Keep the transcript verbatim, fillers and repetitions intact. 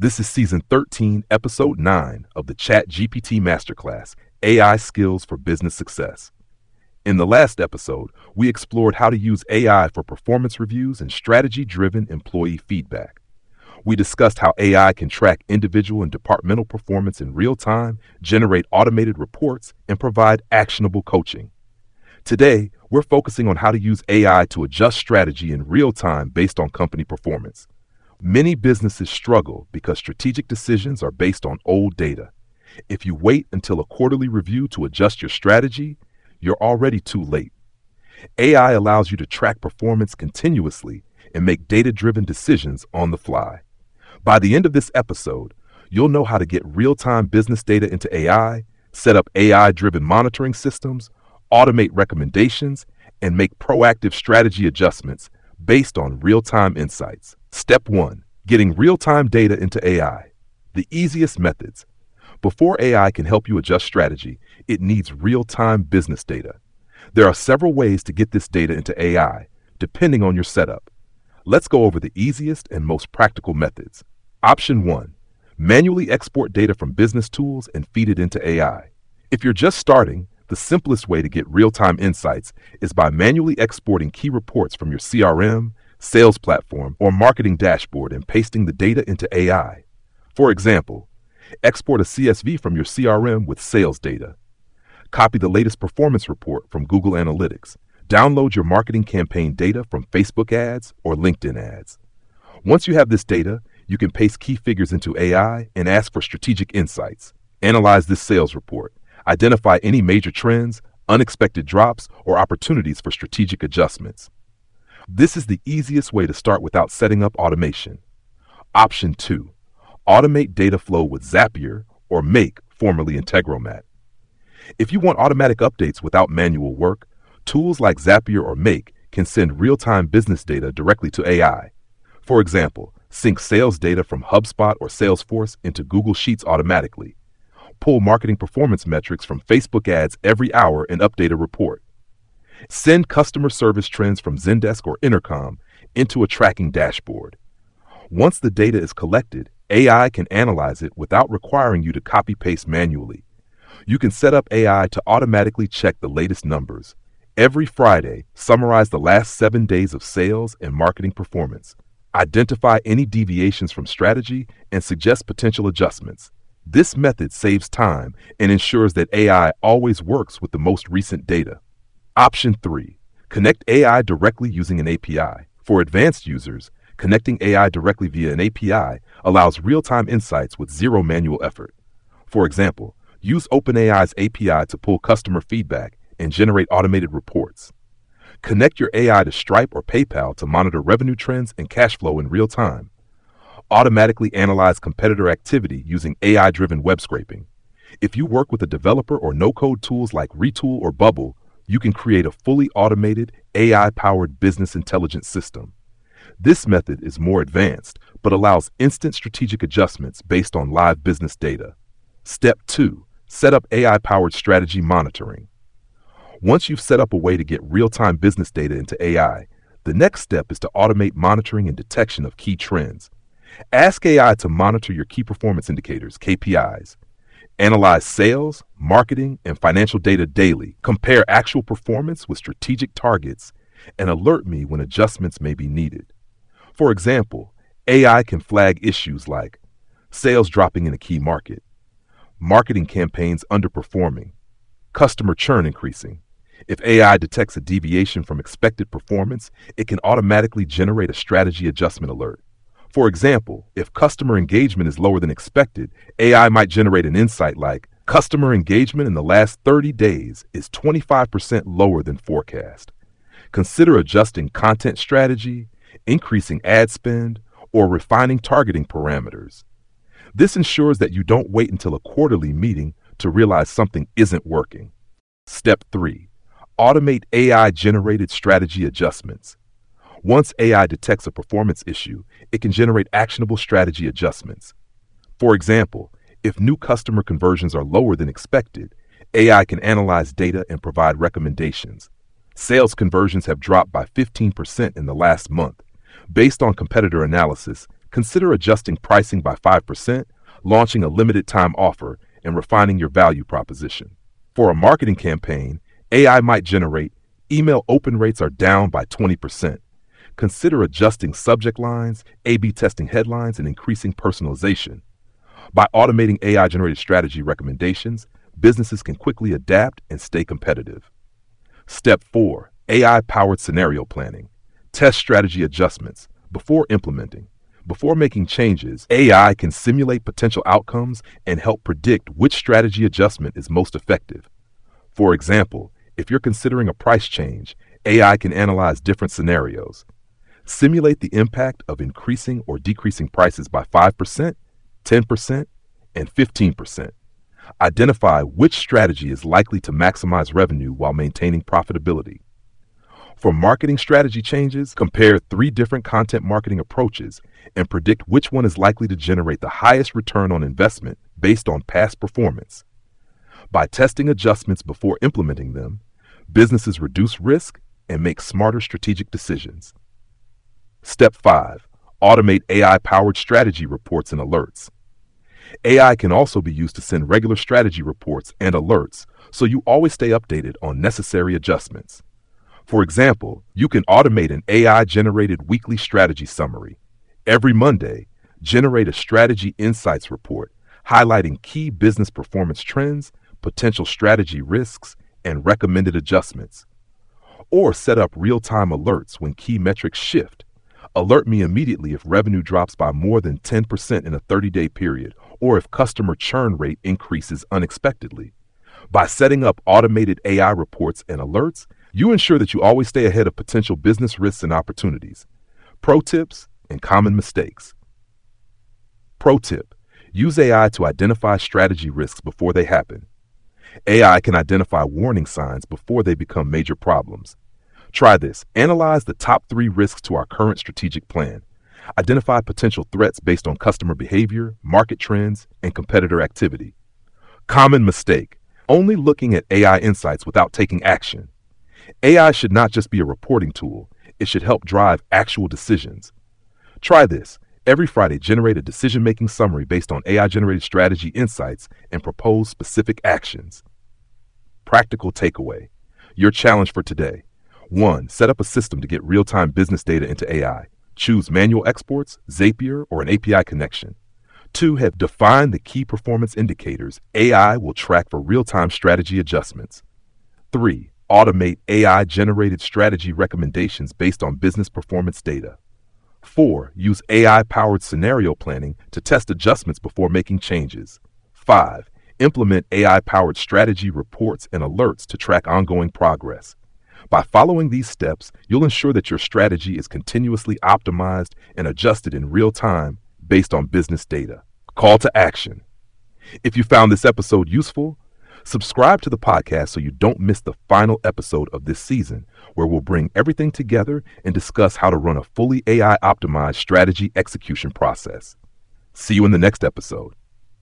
This is Season thirteen, Episode nine of the ChatGPT Masterclass, A I Skills for Business Success. In the last episode, we explored how to use A I for performance reviews and strategy-driven employee feedback. We discussed how A I can track individual and departmental performance in real time, generate automated reports, and provide actionable coaching. Today, we're focusing on how to use A I to adjust strategy in real time based on company performance. Many businesses struggle because strategic decisions are based on old data. If you wait until a quarterly review to adjust your strategy, you're already too late. A I allows you to track performance continuously and make data-driven decisions on the fly. By the end of this episode, you'll know how to get real-time business data into A I, set up A I-driven monitoring systems, automate recommendations, and make proactive strategy adjustments based on real-time insights. Step one, getting real-time data into A I. The easiest methods. Before A I can help you adjust strategy, it needs real-time business data. There are several ways to get this data into A I, depending on your setup. Let's go over the easiest and most practical methods. Option one, manually export data from business tools and feed it into A I. If you're just starting, the simplest way to get real-time insights is by manually exporting key reports from your C R M, sales platform, or marketing dashboard and pasting the data into A I. For example, export a C S V from your C R M with sales data. Copy the latest performance report from Google Analytics. Download your marketing campaign data from Facebook ads or LinkedIn ads. Once you have this data, you can paste key figures into A I and ask for strategic insights. Analyze this sales report. Identify any major trends, unexpected drops, or opportunities for strategic adjustments. This is the easiest way to start without setting up automation. Option two, automate data flow with Zapier or Make, formerly Integromat. If you want automatic updates without manual work, tools like Zapier or Make can send real-time business data directly to A I. For example, sync sales data from HubSpot or Salesforce into Google Sheets automatically. Pull marketing performance metrics from Facebook ads every hour and update a report. Send customer service trends from Zendesk or Intercom into a tracking dashboard. Once the data is collected, A I can analyze it without requiring you to copy-paste manually. You can set up A I to automatically check the latest numbers. Every Friday, summarize the last seven days of sales and marketing performance. Identify any deviations from strategy and suggest potential adjustments. This method saves time and ensures that A I always works with the most recent data. Option three, connect A I directly using an A P I. For advanced users, connecting A I directly via an A P I allows real-time insights with zero manual effort. For example, use OpenAI's A P I to pull customer feedback and generate automated reports. Connect your A I to Stripe or PayPal to monitor revenue trends and cash flow in real time. Automatically analyze competitor activity using A I-driven web scraping. If you work with a developer or no-code tools like Retool or Bubble, you can create a fully automated, A I-powered business intelligence system. This method is more advanced, but allows instant strategic adjustments based on live business data. Step two, set up A I-powered strategy monitoring. Once you've set up a way to get real-time business data into A I, the next step is to automate monitoring and detection of key trends. Ask A I to monitor your key performance indicators, K P Is. Analyze sales, marketing, and financial data daily. Compare actual performance with strategic targets and alert me when adjustments may be needed. For example, A I can flag issues like sales dropping in a key market, marketing campaigns underperforming, customer churn increasing. If A I detects a deviation from expected performance, it can automatically generate a strategy adjustment alert. For example, if customer engagement is lower than expected, A I might generate an insight like, customer engagement in the last thirty days is twenty-five percent lower than forecast. Consider adjusting content strategy, increasing ad spend, or refining targeting parameters. This ensures that you don't wait until a quarterly meeting to realize something isn't working. Step three, automate A I-generated strategy adjustments. Once A I detects a performance issue, it can generate actionable strategy adjustments. For example, if new customer conversions are lower than expected, A I can analyze data and provide recommendations. Sales conversions have dropped by fifteen percent in the last month. Based on competitor analysis, consider adjusting pricing by five percent, launching a limited time offer, and refining your value proposition. For a marketing campaign, A I might generate email open rates are down by twenty percent. Consider adjusting subject lines, A B testing headlines, and increasing personalization. By automating A I-generated strategy recommendations, businesses can quickly adapt and stay competitive. Step four. A I-powered scenario planning. Test strategy adjustments before implementing. Before making changes, A I can simulate potential outcomes and help predict which strategy adjustment is most effective. For example, if you're considering a price change, A I can analyze different scenarios. Simulate the impact of increasing or decreasing prices by five percent, ten percent, and fifteen percent. Identify which strategy is likely to maximize revenue while maintaining profitability. For marketing strategy changes, compare three different content marketing approaches and predict which one is likely to generate the highest return on investment based on past performance. By testing adjustments before implementing them, businesses reduce risk and make smarter strategic decisions. Step five. Automate A I-powered strategy reports and alerts. A I can also be used to send regular strategy reports and alerts, so you always stay updated on necessary adjustments. For example, you can automate an A I-generated weekly strategy summary. Every Monday, generate a strategy insights report highlighting key business performance trends, potential strategy risks, and recommended adjustments. Or set up real-time alerts when key metrics shift. Alert me immediately if revenue drops by more than ten percent in a thirty-day period, or if customer churn rate increases unexpectedly. By setting up automated A I reports and alerts, you ensure that you always stay ahead of potential business risks and opportunities. Pro tips and common mistakes. Pro tip: use A I to identify strategy risks before they happen. A I can identify warning signs before they become major problems. Try this. Analyze the top three risks to our current strategic plan. Identify potential threats based on customer behavior, market trends, and competitor activity. Common mistake: only looking at A I insights without taking action. A I should not just be a reporting tool. It should help drive actual decisions. Try this. Every Friday, generate a decision-making summary based on A I-generated strategy insights and propose specific actions. Practical takeaway. Your challenge for today. one. Set up a system to get real-time business data into A I. Choose manual exports, Zapier, or an A P I connection. two. Have defined the key performance indicators A I will track for real-time strategy adjustments. three. Automate A I-generated strategy recommendations based on business performance data. four. Use A I-powered scenario planning to test adjustments before making changes. five. Implement A I-powered strategy reports and alerts to track ongoing progress. By following these steps, you'll ensure that your strategy is continuously optimized and adjusted in real time based on business data. Call to action. If you found this episode useful, subscribe to the podcast so you don't miss the final episode of this season, where we'll bring everything together and discuss how to run a fully A I-optimized strategy execution process. See you in the next episode.